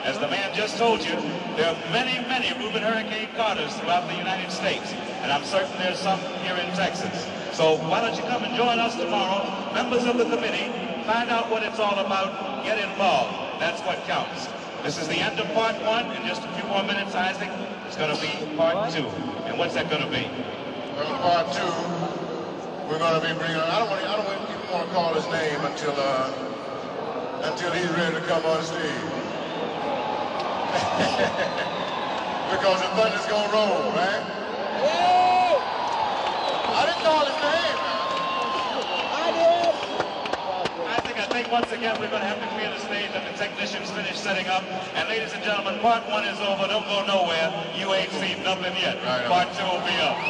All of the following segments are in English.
As the man just told you, there are many, many Reuben Hurricane Carters throughout the United States, and I'm certain there's some here in Texas. So why don't you come and join us tomorrow, members of the committee, find out what it's all about, get involved. That's what counts. This is the end of part one. In just a few more minutes, Isaac, it's going to be part two. And what's that going to be? Well, part two, we're going to be bringing, I don't even want to call his name until he's ready to come on stage. Because the thunder's going to roll, right? I didn't call his name. I think once again we're going to have to clear the stage and the technicians finish setting up. And ladies and gentlemen, part one is over. Don't go nowhere. You ain't seen nothing yet. Right, part two will be up.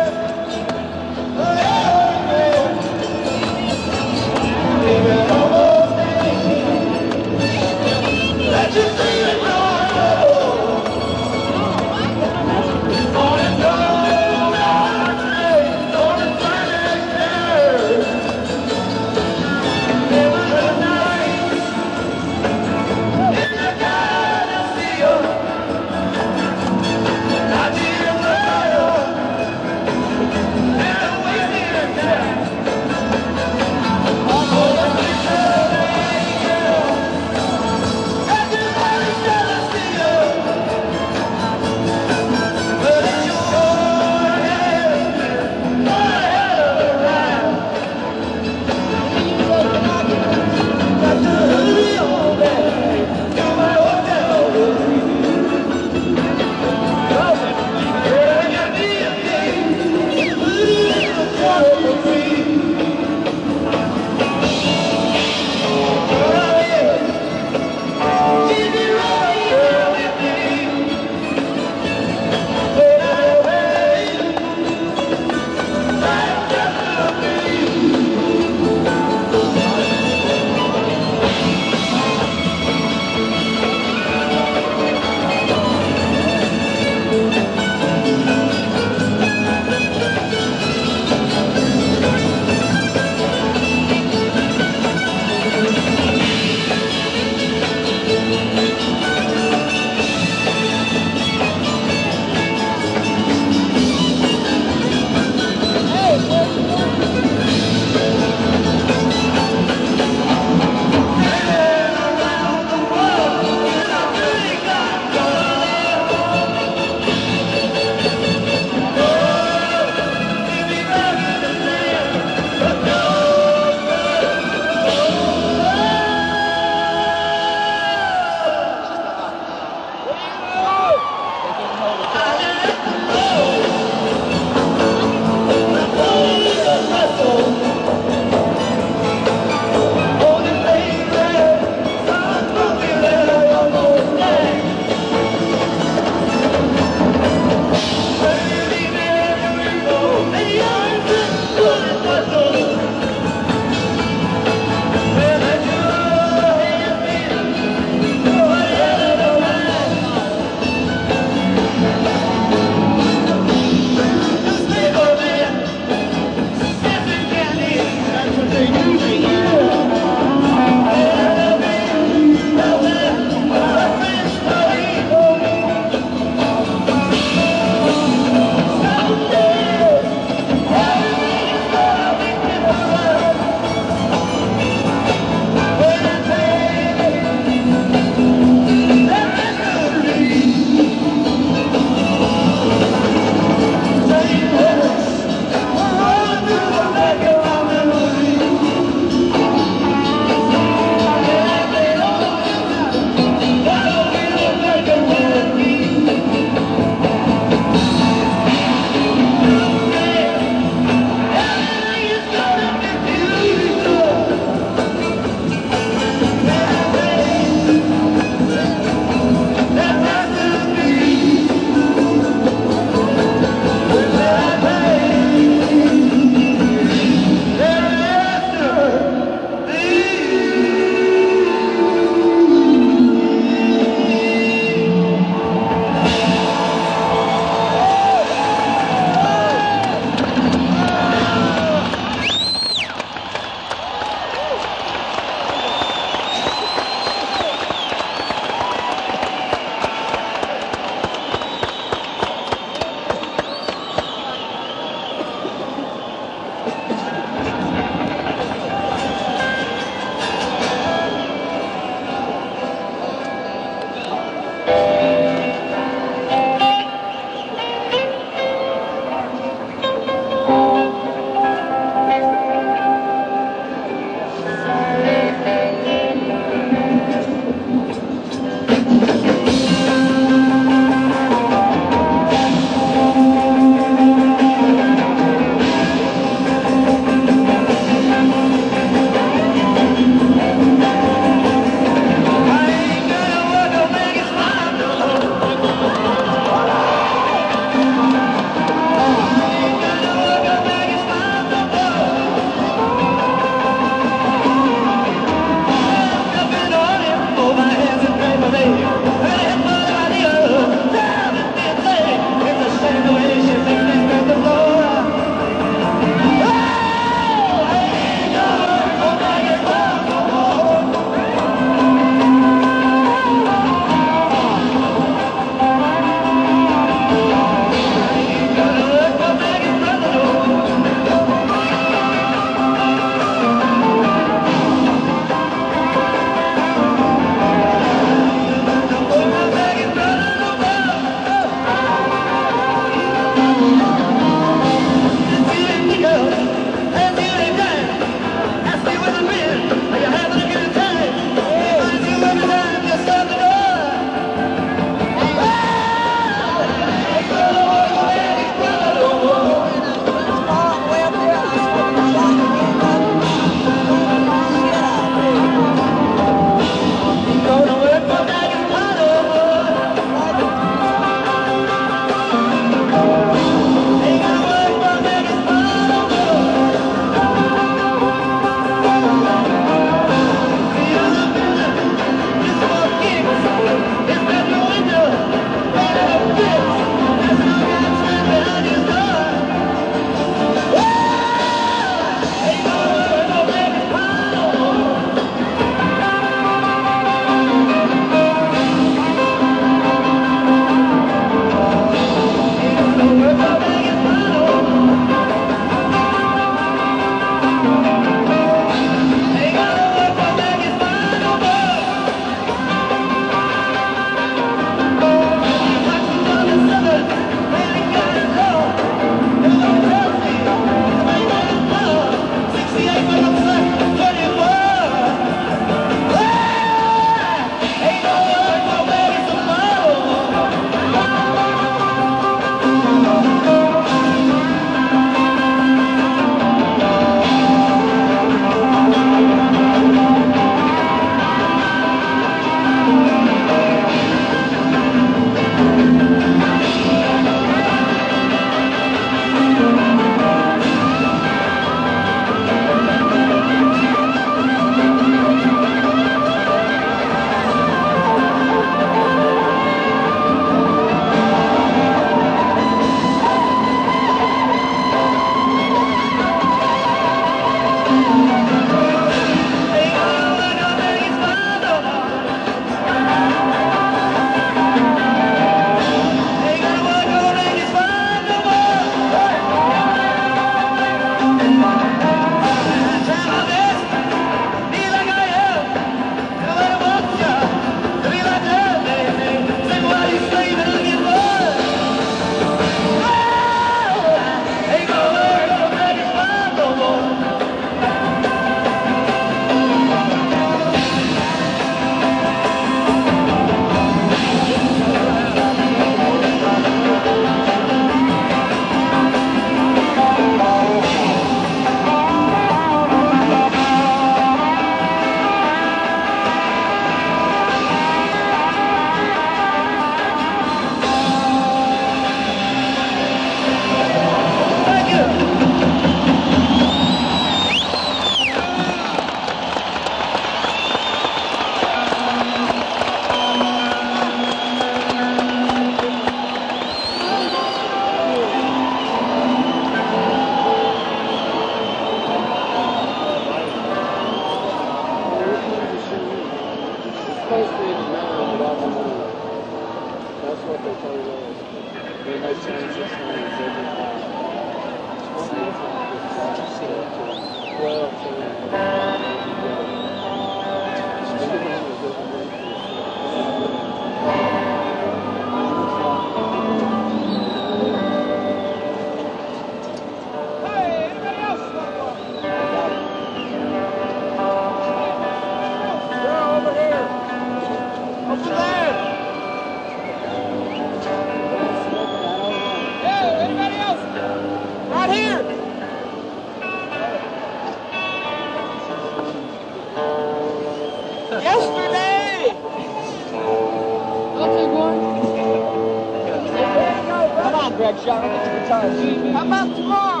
How about tomorrow?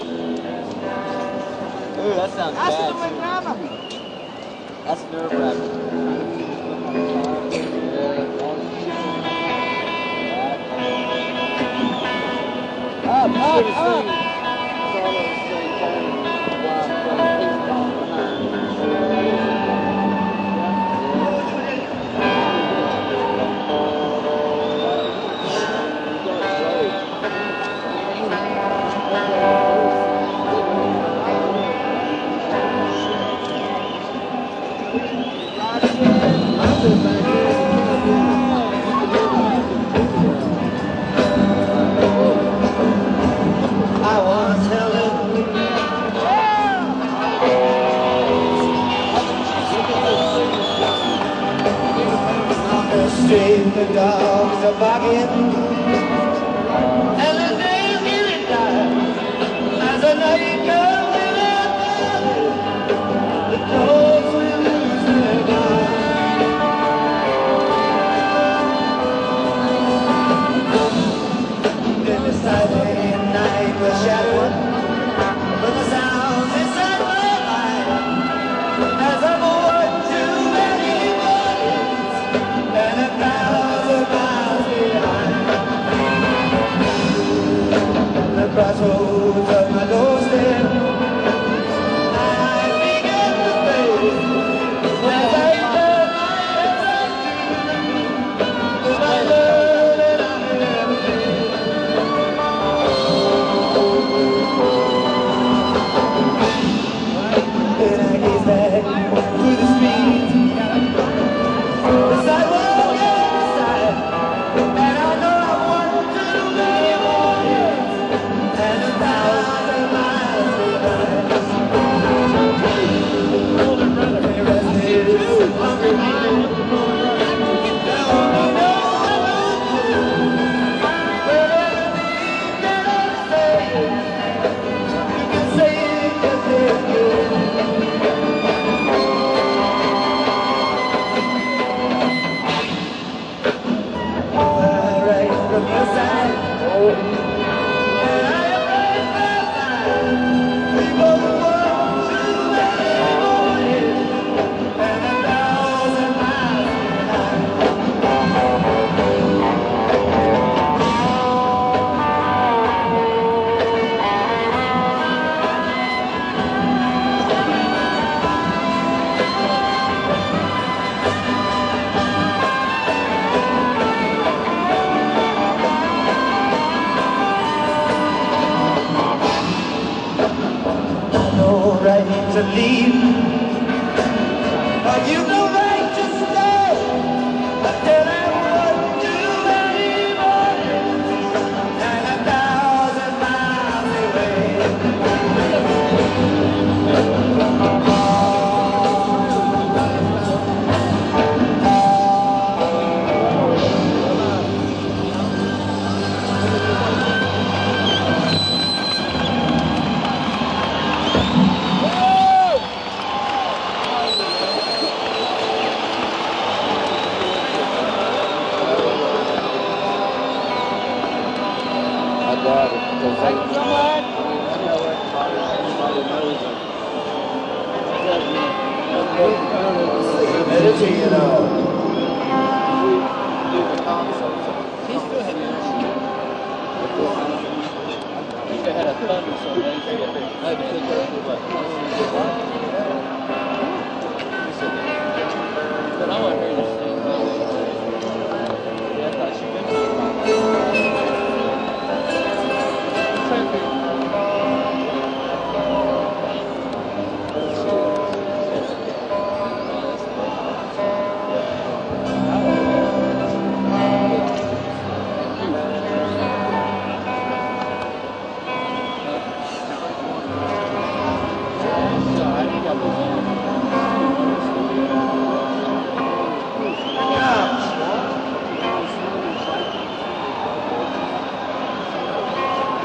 Ooh, that sounds Ask bad. them when Grandma. That's nerve-wracking. Up, up, up! I wanna tell him. On the street, the dogs are barking, and the days getting dark. As the night comes in, the dogs will lose their guard. Then the silent night was shadowed, but the sounds inside my mind, as I'm one too many mornings and 1,000 miles behind. The crossroads of my doorstep, I begin to fade as I turn my head to my love that I never made. Then I gaze back through the streets, the sidewalk at the side, and I know I want too many mornings and 1,000 miles behind. They rested, hungry people, they only know what to do. But everything that I say, you can say it 'cause it's good. Right from your side, and I am right by mine. We both want too many mornings and 1,000 miles behind. No right to leave, but you no right to stay. Until I want too many mornings and 1,000 miles away. Meditating on.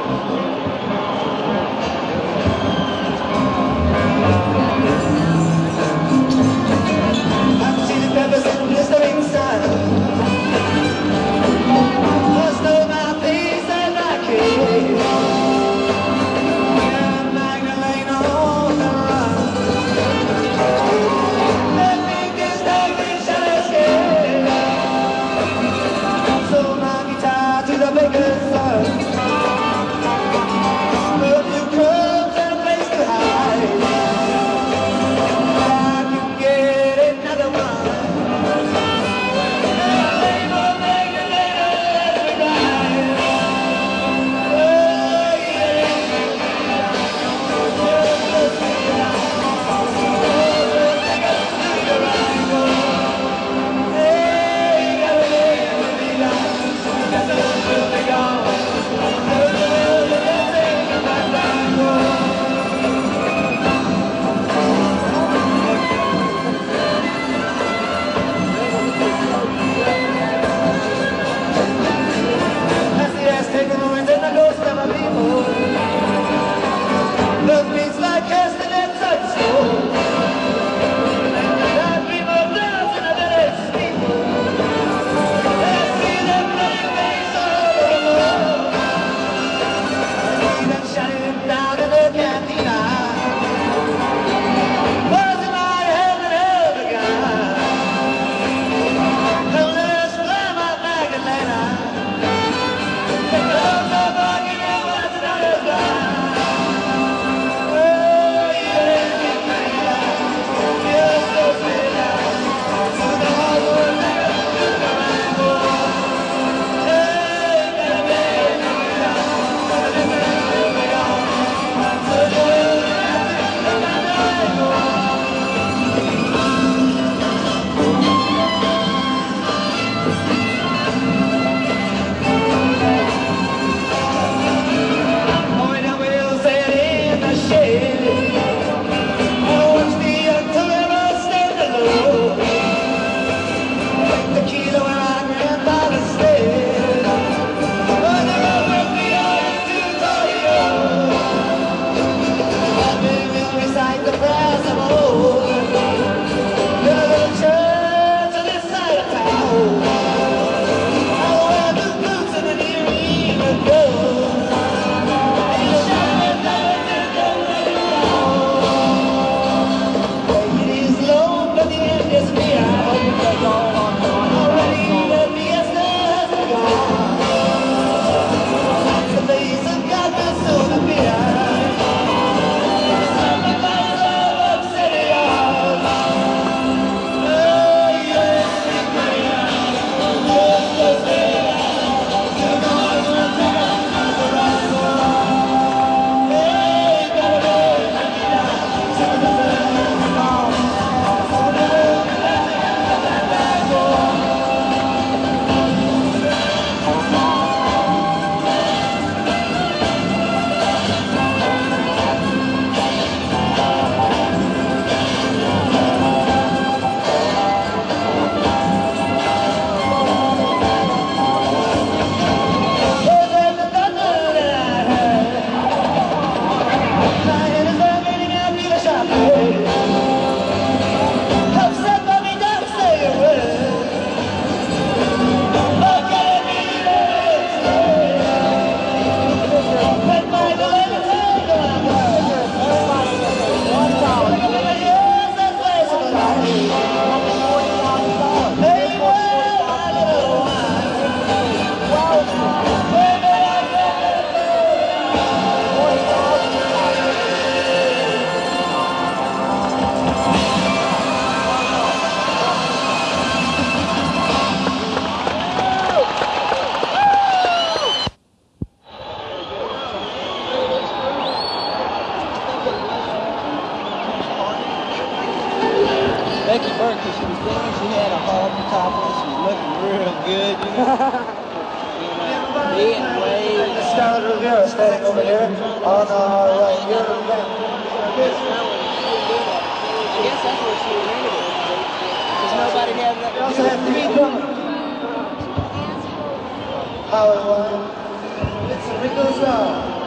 Becky Burke, because she was singing, she had a hard top on, she was looking real good, you know. Me and Wade. Scarlett Rivera standing over here on our right here. I guess that's what she was into it. Because nobody had that. We also have three drummers. Howard Wine. It's Rico's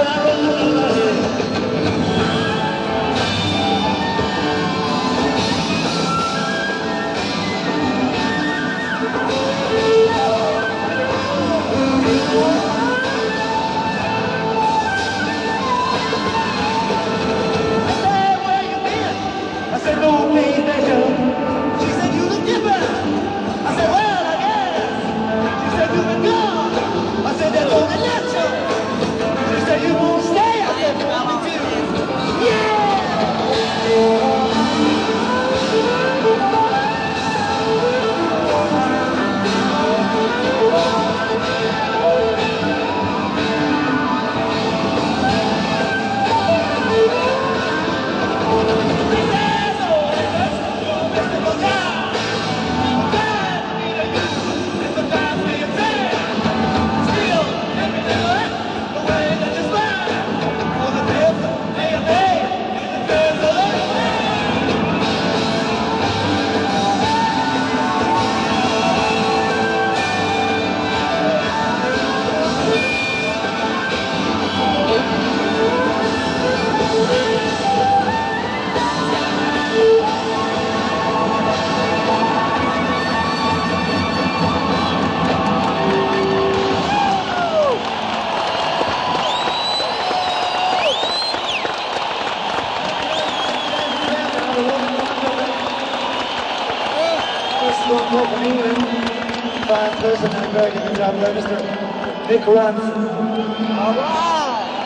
Fine person and very good job there, Mr. Nick Runs. All right.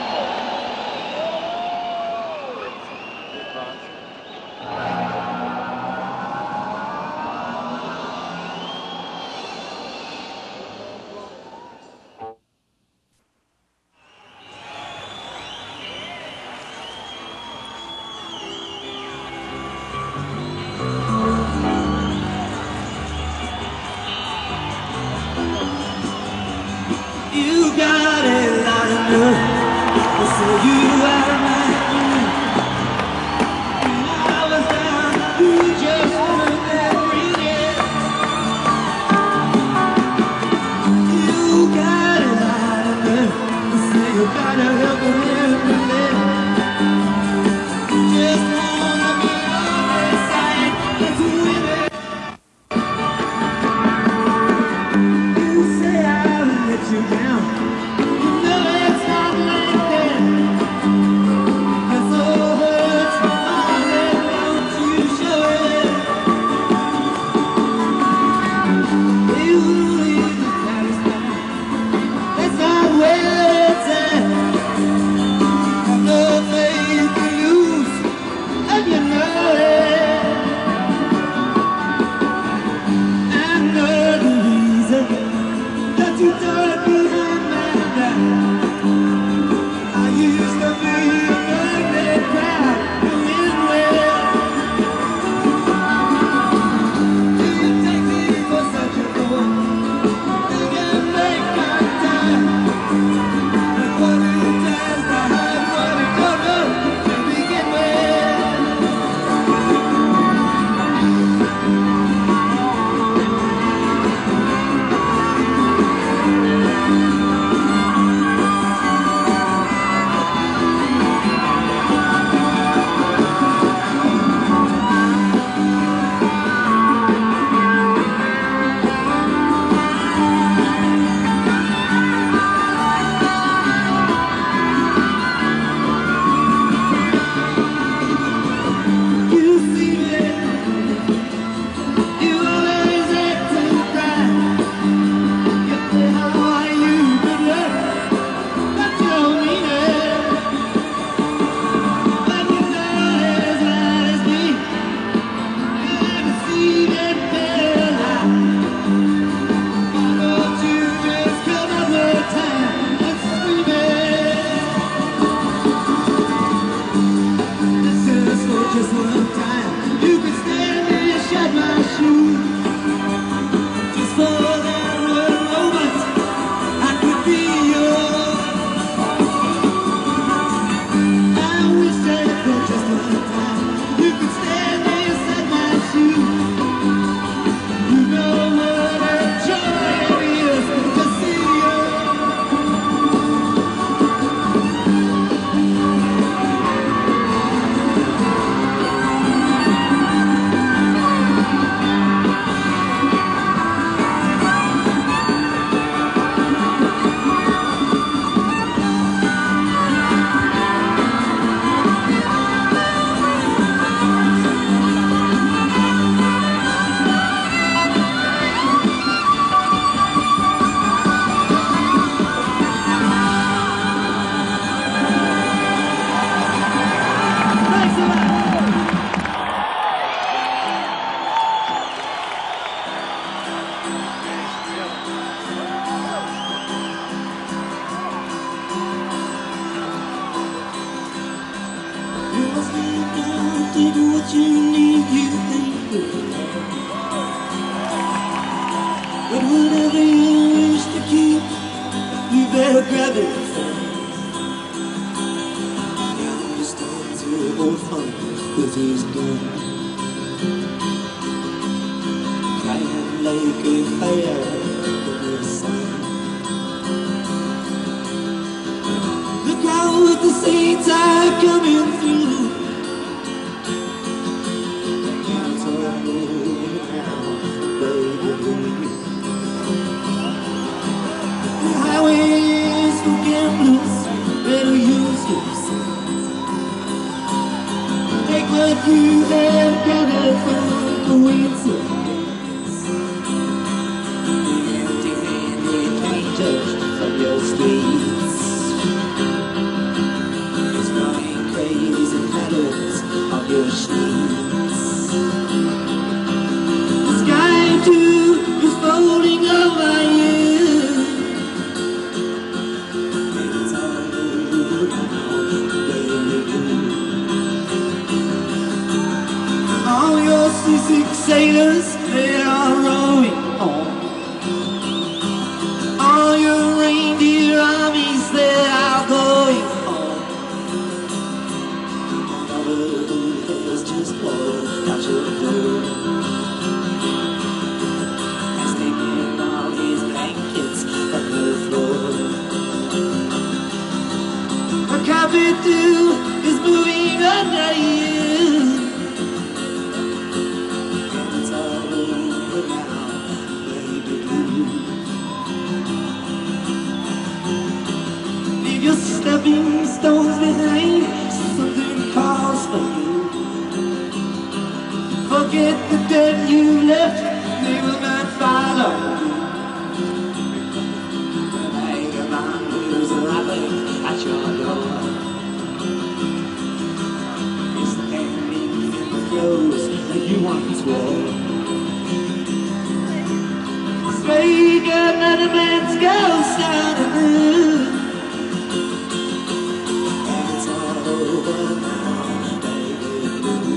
You got it loud enough to say you out of my mind. I was down, you just weren't there breathing. You got it loud enough to say you gotta help me everything. Just wanna be on this side, let's win it. You say I'll let you down. No take what you need, you think. But whatever you wish to keep, you better grab it fast. Now you start to hold fun with his gun, crying like a fire in the sun. Look out with the saints are coming through. It's all over now, baby. The highway is for gamblers, better use your sense. Take what you have gathered from the winds of days. The empty-handed strangers from your streets is running crazy patterns on your sheets. The sky too is folding over you. It's all over now, baby. All your seasick sailors, they are rowing home. All your reindeer armies, they are going home. Another boat has just walked out your door, has taken all his blankets from the floor. A carpet too is moving under you. It's all over now, baby blue. Leave your stepping stones behind, something calls for you. Forget the dead you left, they will not follow you. The vagabond who's arriving at your door is standing in the clothes that you once wore. Speak another man's ghost out of blue. And it's all over now, baby blue.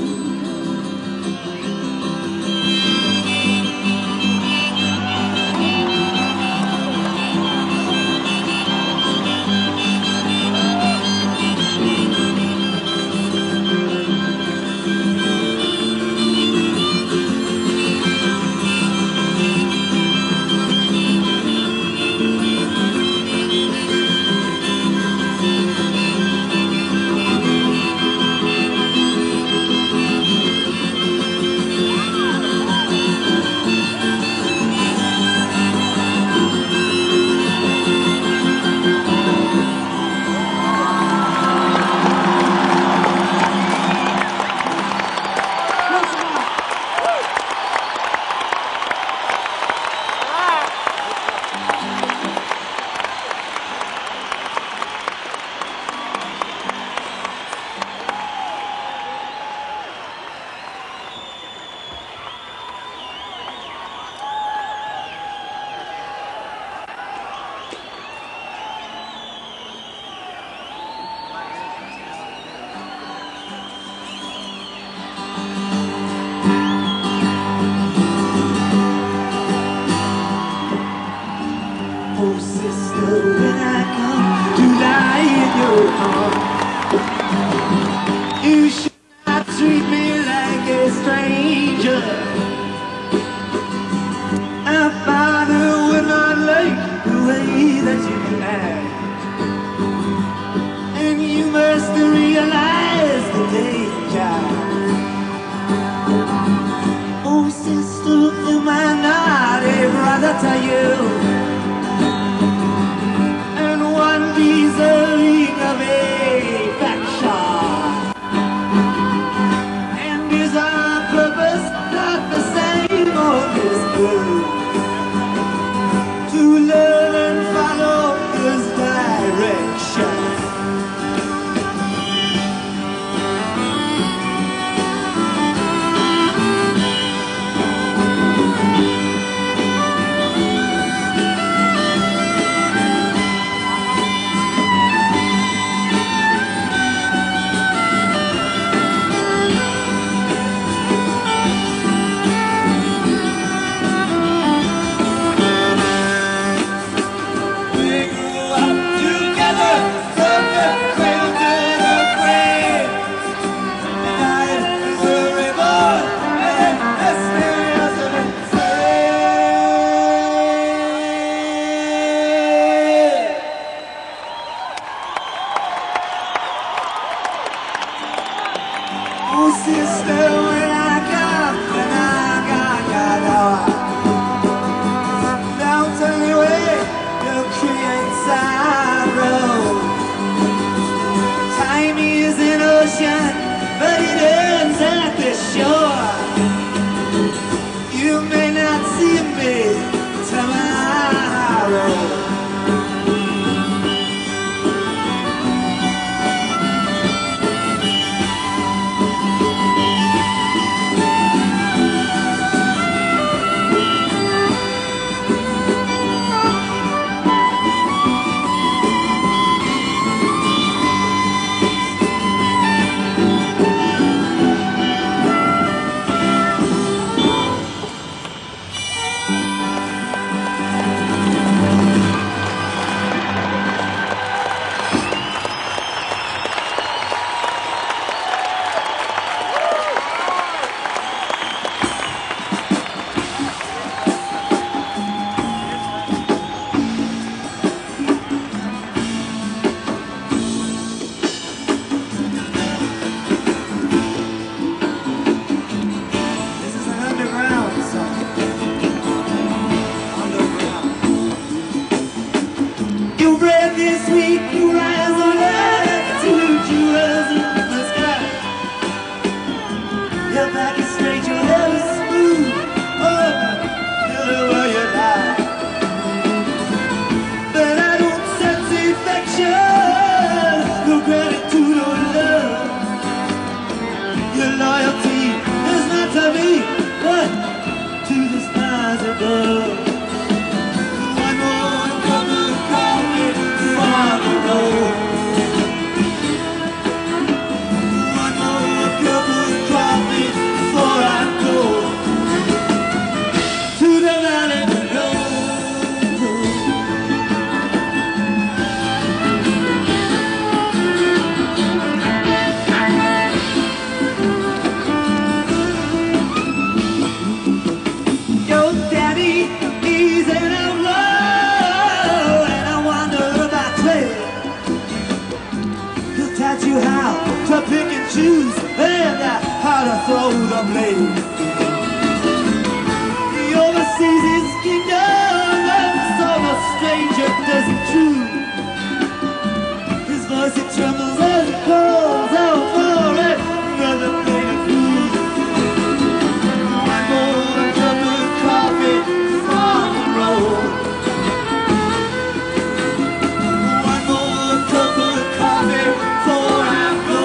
Oh sister, when I come to lie in your arms, you should not treat me like a stranger. A father would not like the way that you act, and you must realize the danger. Oh sister, am I not a brother to you? Deserving of affection, and is our purpose not the same or is good? To learn and follow His direction. sister, when I got your door. Don't turn away, you'll create sorrow. Time is an ocean, but it ends at the shore. You may not see me tomorrow. Throw the blade. He oversees his kingdom, and so the stranger doesn't choose. His voice it trembles as it calls out for another plate of food. One more cup of coffee for the road. One more cup of coffee before I go.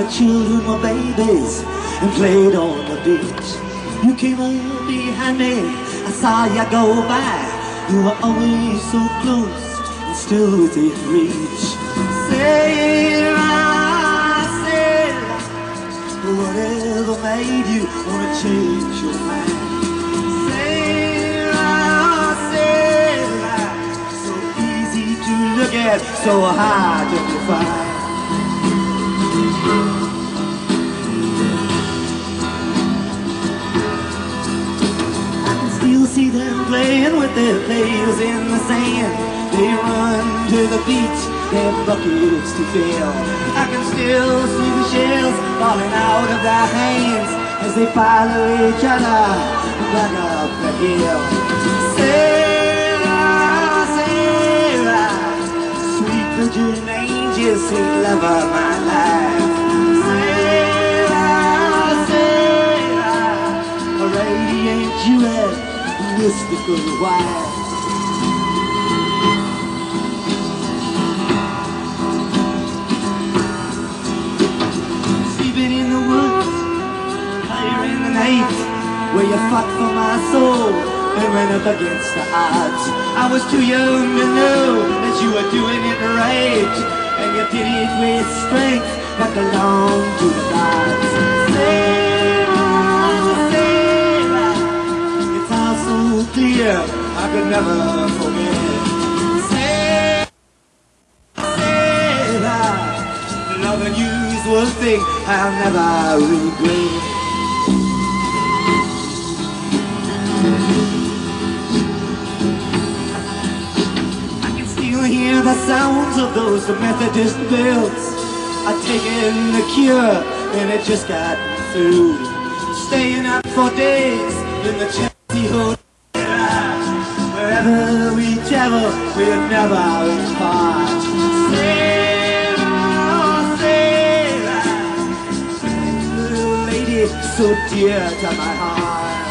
the children were babies and played on the beach. You came up behind me, I saw you go by. You were always so close and still within reach. Sarah, Sarah, whatever made you wanna change your mind? Sarah, Sarah, so easy to look at, so hard to find. You'll see them playing with their pails in the sand. They run to the beach, their buckets to fill. I can still see the shells falling out of their hands as they follow each other back up the hill. Sarah, Sarah, sweet virgin angel, sweet love of my life. Sarah, Sarah, a radiant jewel, mystical wife. Sleeping in the woods, higher in the night, where you fought for my soul and ran up against the odds. I was too young to know that you were doing it right, and you did it with strength that belonged to the gods. Clear, I could never forget. Sarah, loving you is one thing I'll never regret. I can still hear the sounds of those Methodist bells. I've taken the cure and it just got me through. Staying up for days in the Chelsea Hotel. Wherever we travel, we'll never part. Sarah, Sarah, little lady, so dear to my heart.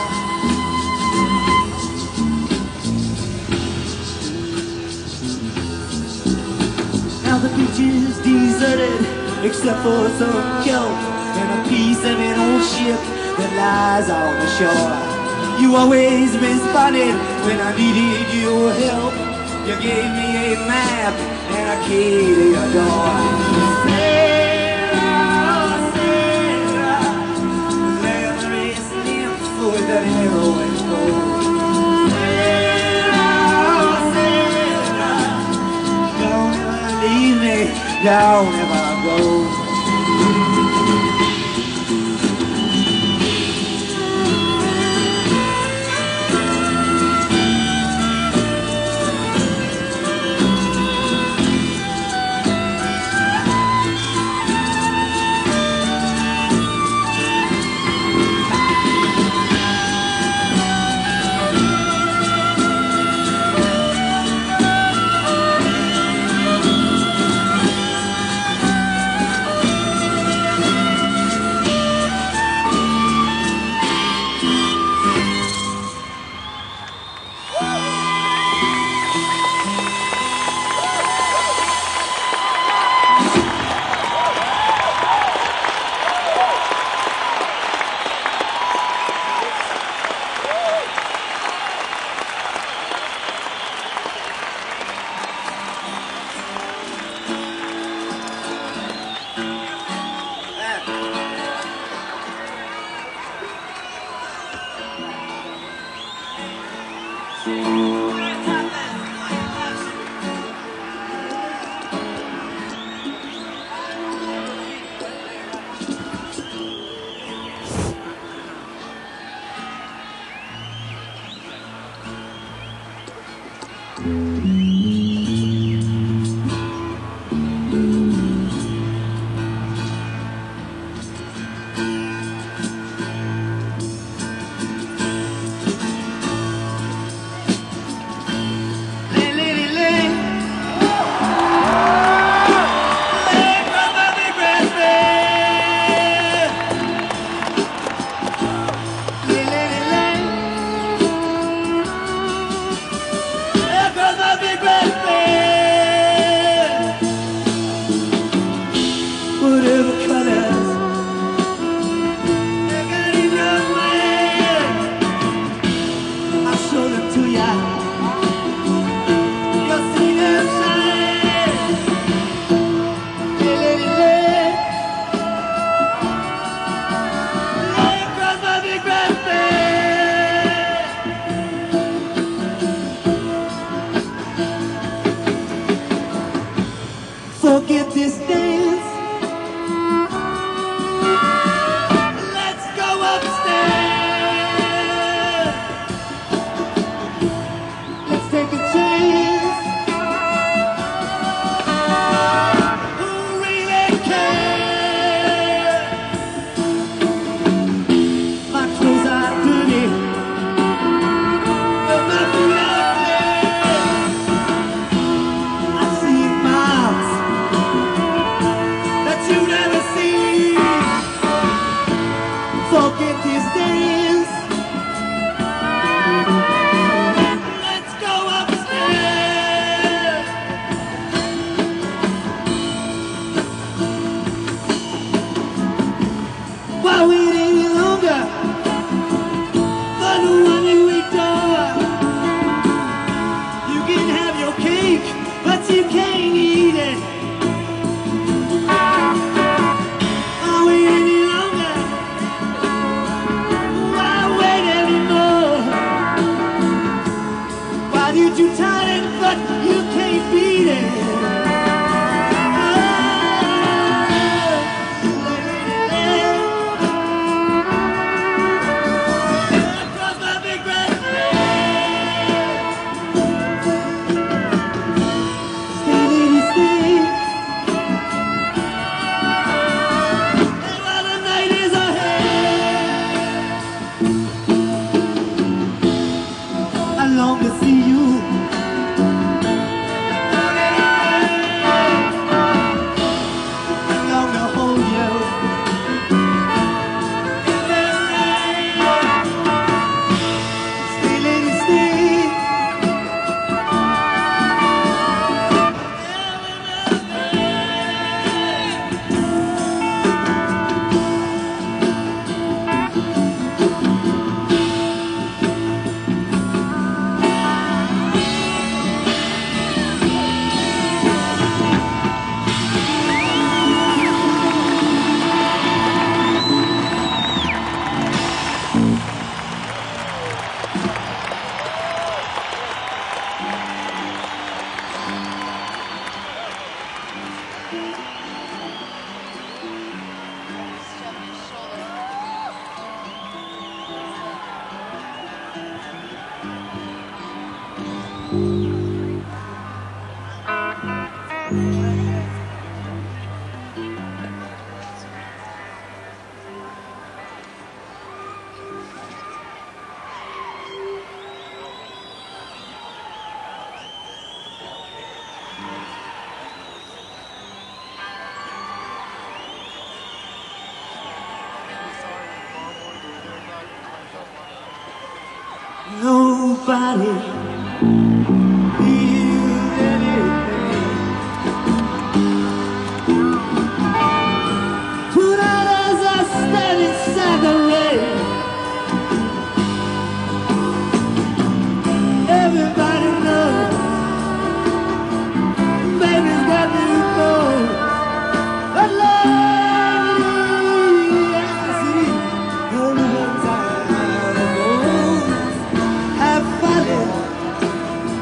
Now the beach is deserted, except for some kelp and a piece of an old ship that lies on the shore. You always responded when I needed your help. You gave me a map and a key to your door. Sarah, Sarah, leathery nymph with an arrow and bow. Sarah, Sarah, don't ever leave me, don't ever go. forget these days. Let's go upstairs. While waiting any longer for the one you adore, you can have your cake, but you can't eat it. Are we any longer? Why wait anymore? Why did you tell it, but you can't beat it? Across my big red stay, lady, stay. And while the night is ahead, I long to see you. I long to hold you. In this rain, stay, lady, stay. Nobody feels anything. Put out as I stand inside the rain. Everybody knows, baby's got me cold. But lately, I see only one time I know. Have fallen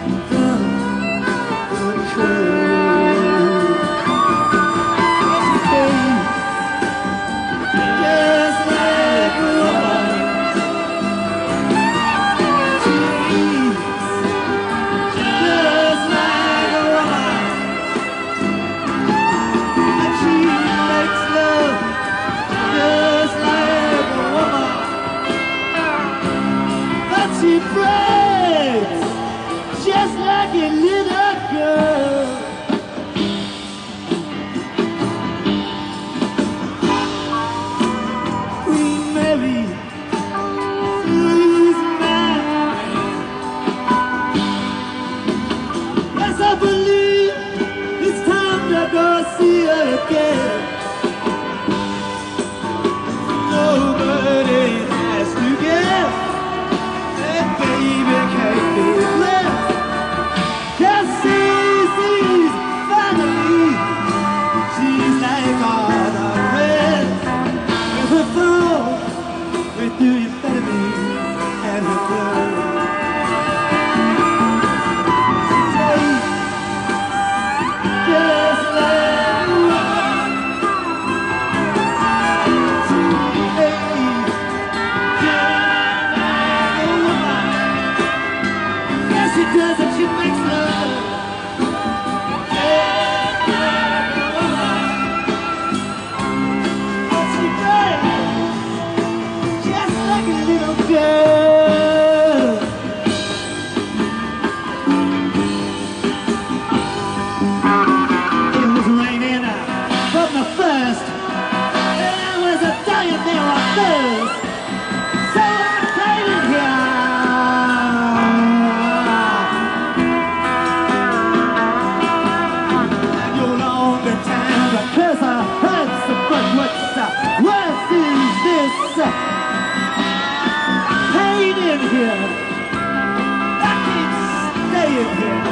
sisters. So I came in here. You're long the time because I heard some but what is this? Pain in here. I can't stay in here.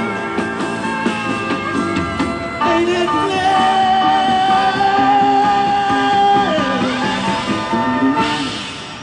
Ain't it glad?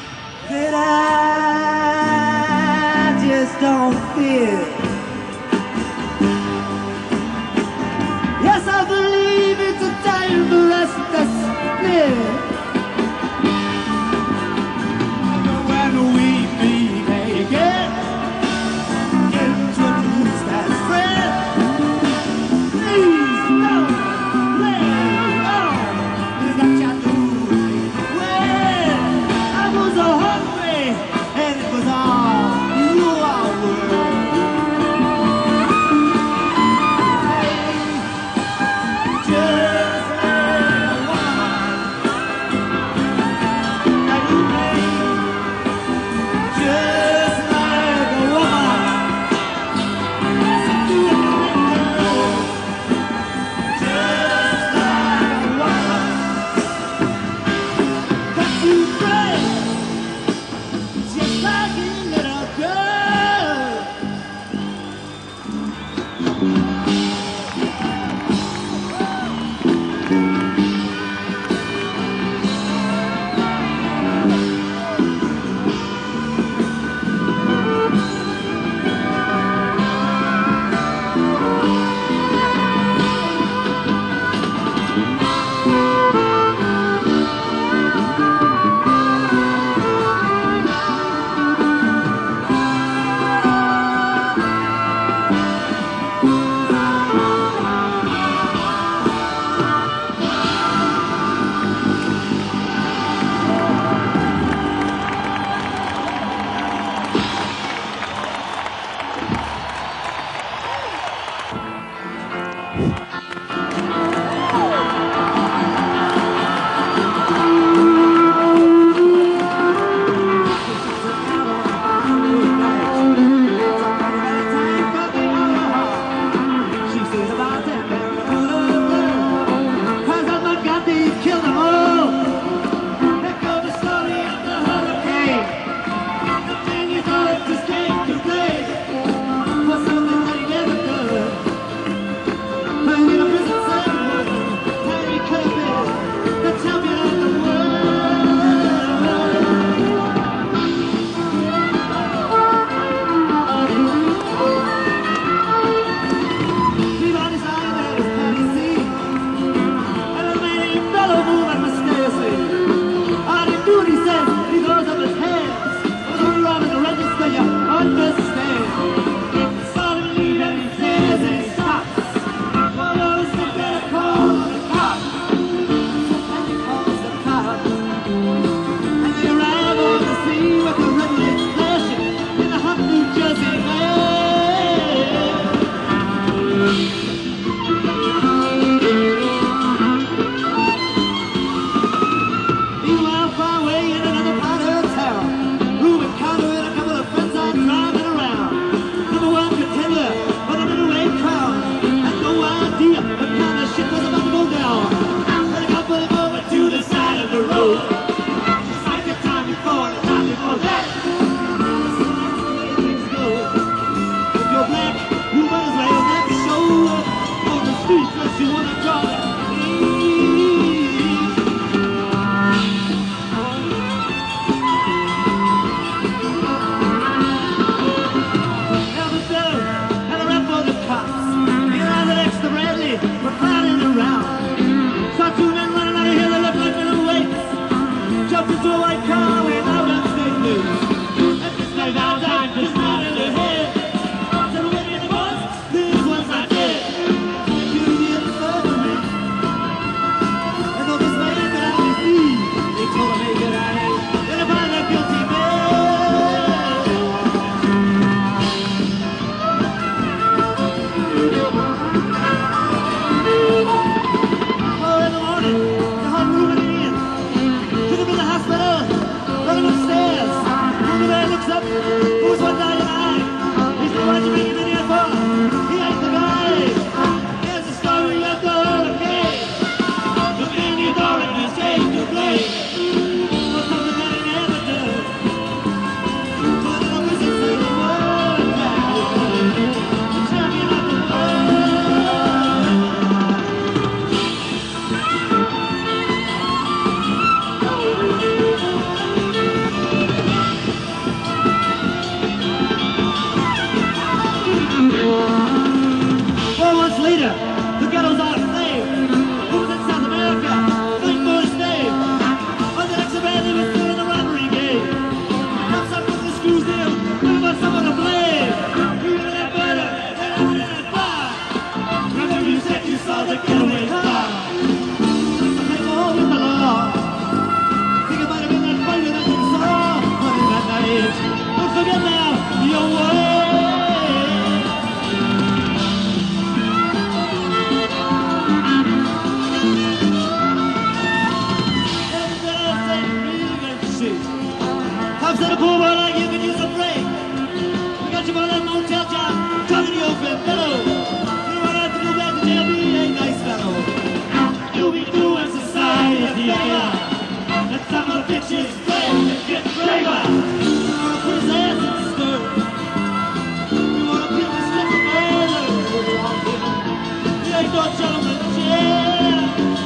Pops said a poor boy like you could use a break. We got you for that motel job, talking to your friend fellow. You don't have to go back to jail, be a nice fellow. You'll be doing society a favor. And some of the bitches play and get braver. You wanna put his ass in the skirt. You wanna put his strip of murder. You ain't no gentleman, yeah.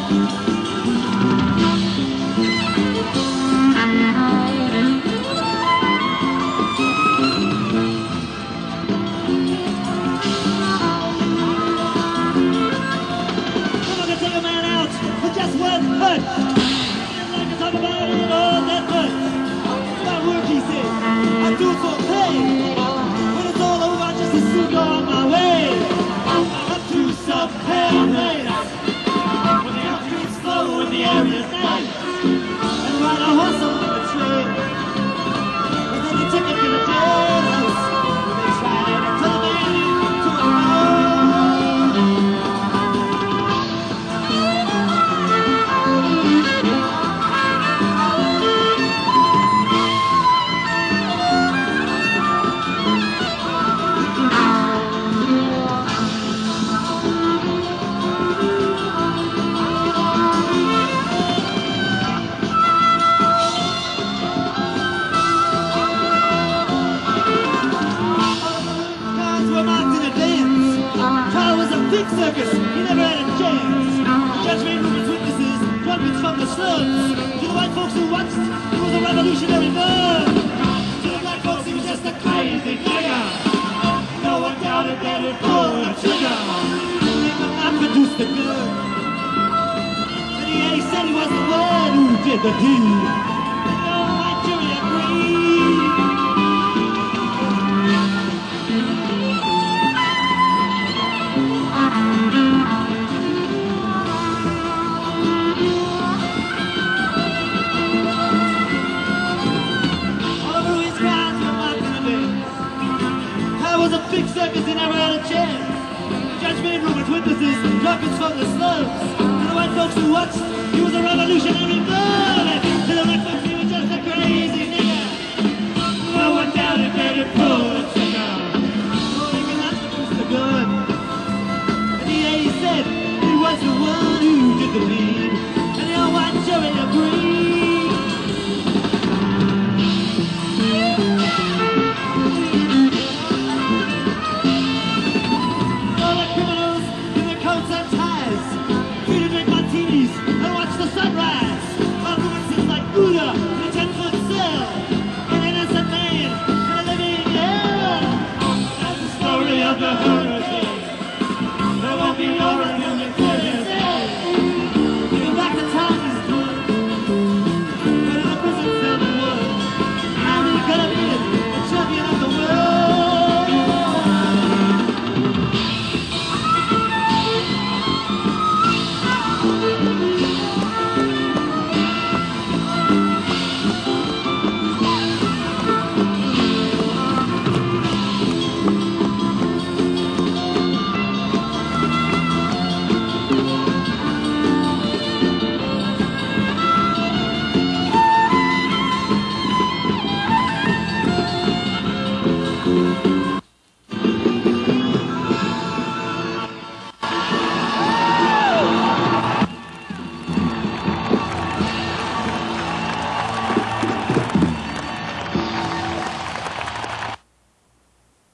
Just one punch. I'd like to talk about it all that much. It's my work, he said. I do it for pay. When it's all over, I just assume you're on my way. Up through some paradise. When the outfit's slow and the area's nice. And ride a horse on the train. And then the ticket to the jailhouse. When they try to turn me into a man. Circus, he never had a chance. The judge made numerous witnesses, drunkens from the slums. To the white folks who watched, he was a revolutionary man. To the black folks, he was just a crazy nigger. No one doubted that he'd pull the trigger. They could not produce the gun. But he said he was the one who did the deed. And no white jury agreed. Big circus, he never had a chance. The judge made room with witnesses, drunkens from the slums. And the white folks who watched, he was a revolutionary man.